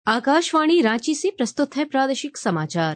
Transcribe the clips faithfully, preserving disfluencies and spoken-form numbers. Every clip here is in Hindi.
आकाशवाणी रांची से प्रस्तुत है प्रादेशिक समाचार।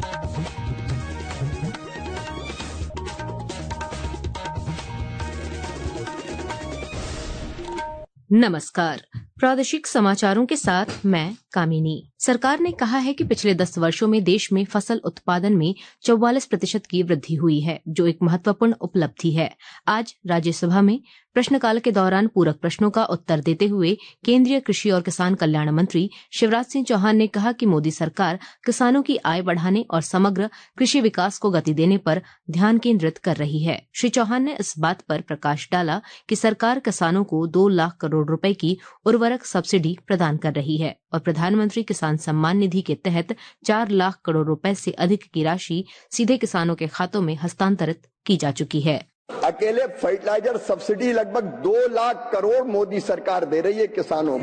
नमस्कार। प्रादेशिक समाचारों के साथ मैं कामिनी। सरकार ने कहा है कि पिछले दस वर्षों में देश में फसल उत्पादन में चौवालीस प्रतिशत की वृद्धि हुई है, जो एक महत्वपूर्ण उपलब्धि है। आज राज्यसभा में प्रश्नकाल के दौरान पूरक प्रश्नों का उत्तर देते हुए केंद्रीय कृषि और किसान कल्याण मंत्री शिवराज सिंह चौहान ने कहा कि मोदी सरकार किसानों की आय बढ़ाने और समग्र कृषि विकास को गति देने पर ध्यान केंद्रित कर रही है। श्री चौहान ने इस बात पर प्रकाश डाला कि सरकार किसानों को दो लाख करोड़ रुपए की उर्वरक सब्सिडी प्रदान कर रही है और प्रधानमंत्री किसान सम्मान निधि के तहत चार लाख करोड़ रुपए से अधिक की राशि सीधे किसानों के खातों में हस्तांतरित की जा चुकी है। अकेले फर्टिलाइजर सब्सिडी लगभग दो लाख करोड़ मोदी सरकार दे रही है किसानों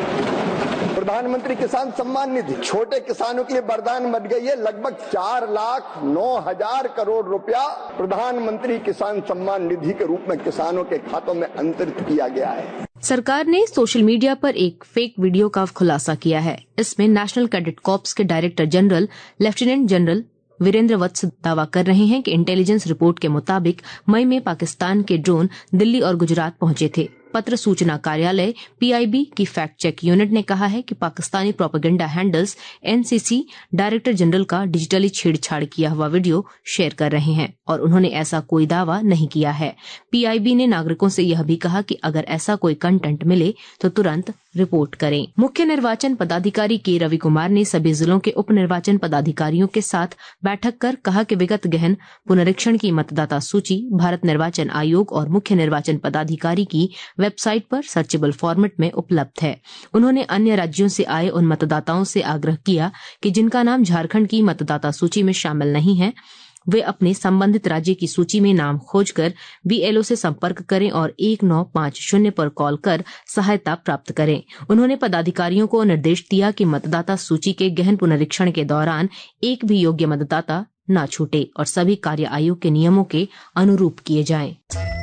को। प्रधानमंत्री किसान सम्मान निधि छोटे किसानों के लिए वरदान बन गई है। लगभग चार लाख नौ हजार करोड़ रुपया प्रधानमंत्री किसान सम्मान निधि के रूप में किसानों के खातों में अंतरित किया गया है। सरकार ने सोशल मीडिया पर एक फेक वीडियो का खुलासा किया है। इसमें नेशनल कैडेट कॉर्प्स के director general lieutenant general Virendra Vats दावा कर रहे हैं कि इंटेलिजेंस रिपोर्ट के मुताबिक मई में पाकिस्तान के ड्रोन दिल्ली और गुजरात पहुंचे थे। पत्र सूचना कार्यालय पीआईबी की फैक्ट चेक यूनिट ने कहा है कि Pakistani propaganda handles NCC director general का डिजिटली छेड़छाड़ किया हुआ वीडियो शेयर कर रहे हैं और उन्होंने ऐसा कोई दावा नहीं किया है। पीआईबी ने नागरिकों से यह भी कहा कि अगर ऐसा कोई कंटेंट मिले तो तुरंत रिपोर्ट करें। मुख्य निर्वाचन पदाधिकारी के रवि कुमार ने सभी जिलों के उप निर्वाचन पदाधिकारियों के साथ बैठक कर कहा कि विगत गहन पुनरीक्षण की मतदाता सूची भारत निर्वाचन आयोग और मुख्य निर्वाचन पदाधिकारी की वेबसाइट पर सर्चेबल फॉर्मेट में उपलब्ध है। उन्होंने अन्य राज्यों से आए उन मतदाताओं से आग्रह किया कि जिनका नाम झारखंड की मतदाता सूची में शामिल नहीं है, वे अपने संबंधित राज्य की सूची में नाम खोजकर बीएलओ से संपर्क करें और एक नौ पाँच शून्य पर कॉल कर सहायता प्राप्त करें। उन्होंने पदाधिकारियों को निर्देश दिया कि मतदाता सूची के गहन पुनरीक्षण के दौरान एक भी योग्य मतदाता न छूटे और सभी कार्य आयोग के नियमों के अनुरूप किए जाएं।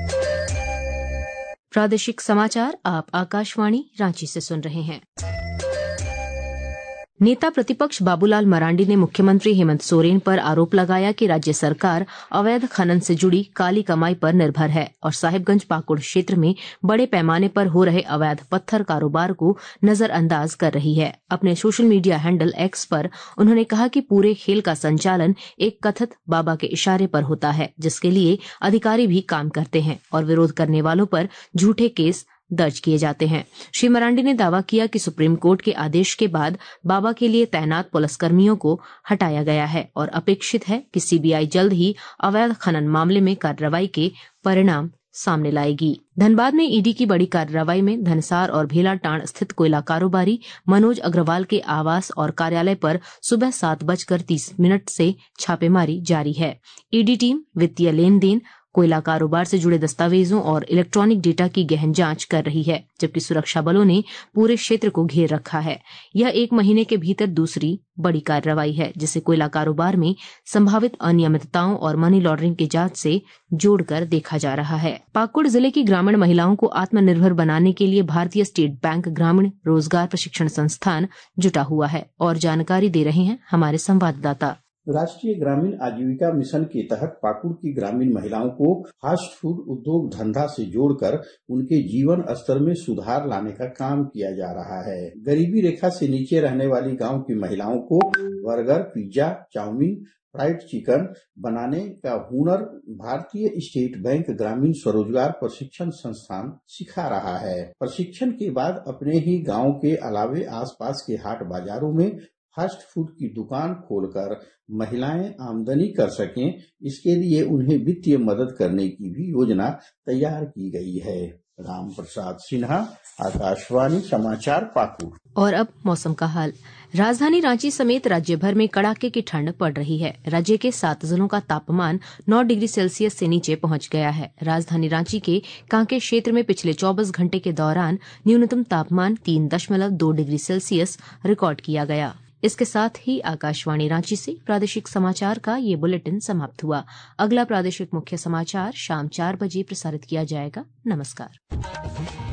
प्रादेशिक समाचार आप आकाशवाणी रांची से सुन रहे हैं। नेता प्रतिपक्ष बाबूलाल मरांडी ने मुख्यमंत्री हेमंत सोरेन पर आरोप लगाया कि राज्य सरकार अवैध खनन से जुड़ी काली कमाई पर निर्भर है और साहिबगंज पाकुड़ क्षेत्र में बड़े पैमाने पर हो रहे अवैध पत्थर कारोबार को नजरअंदाज कर रही है। अपने सोशल मीडिया हैंडल एक्स पर उन्होंने कहा कि पूरे खेल का संचालन एक कथित बाबा के इशारे पर होता है, जिसके लिए अधिकारी भी काम करते हैं और विरोध करने वालों पर झूठे केस दर्ज किए जाते हैं। श्री मरांडी ने दावा किया कि सुप्रीम कोर्ट के आदेश के बाद बाबा के लिए तैनात पुलिसकर्मियों को हटाया गया है और अपेक्षित है कि सीबीआई जल्द ही अवैध खनन मामले में कार्रवाई के परिणाम सामने लाएगी। धनबाद में ईडी की बड़ी कार्रवाई में धनसार और भेलाटांड स्थित कोयला कारोबारी मनोज अग्रवाल के आवास और कार्यालय पर सुबह सात बजकर तीस मिनट से छापेमारी जारी है। ईडी टीम वित्तीय लेन देन, कोयला कारोबार से जुड़े दस्तावेजों और इलेक्ट्रॉनिक डेटा की गहन जांच कर रही है, जबकि सुरक्षा बलों ने पूरे क्षेत्र को घेर रखा है। यह एक महीने के भीतर दूसरी बड़ी कार्रवाई है, जिसे कोयला कारोबार में संभावित अनियमितताओं और मनी लॉन्ड्रिंग की जांच से जोड़कर देखा जा रहा है। पाकुड़ जिले की ग्रामीण महिलाओं को आत्मनिर्भर बनाने के लिए भारतीय स्टेट बैंक ग्रामीण रोजगार प्रशिक्षण संस्थान जुटा हुआ है और जानकारी दे रहे हैं हमारे संवाददाता। राष्ट्रीय ग्रामीण आजीविका मिशन के तहत पाकुड़ की ग्रामीण महिलाओं को फास्ट फूड उद्योग धंधा से जोड़कर उनके जीवन स्तर में सुधार लाने का काम किया जा रहा है। गरीबी रेखा से नीचे रहने वाली गांव की महिलाओं को burger, pizza, chow mein, fried chicken बनाने का हुनर भारतीय स्टेट बैंक ग्रामीण स्वरोजगार प्रशिक्षण संस्थान सिखा रहा है। प्रशिक्षण के बाद अपने ही गांव के अलावे आसपास के हाट बाजारों में फास्ट फूड की दुकान खोलकर महिलाएं आमदनी कर सकें, इसके लिए उन्हें वित्तीय मदद करने की भी योजना तैयार की गई है। राम प्रसाद सिन्हा, आकाशवाणी समाचार, पाकुड़। और अब मौसम का हाल। राजधानी रांची समेत राज्य भर में कड़ाके की ठंड पड़ रही है। राज्य के सात जिलों का तापमान नौ डिग्री सेल्सियस से नीचे पहुंच गया है। राजधानी रांची के कांके क्षेत्र में पिछले चौबीस घंटे के दौरान न्यूनतम तापमान तीन दशमलव दो डिग्री सेल्सियस रिकॉर्ड किया गया। इसके साथ ही आकाशवाणी रांची से प्रादेशिक समाचार का ये बुलेटिन समाप्त हुआ। अगला प्रादेशिक मुख्य समाचार शाम चार बजे प्रसारित किया जाएगा। नमस्कार।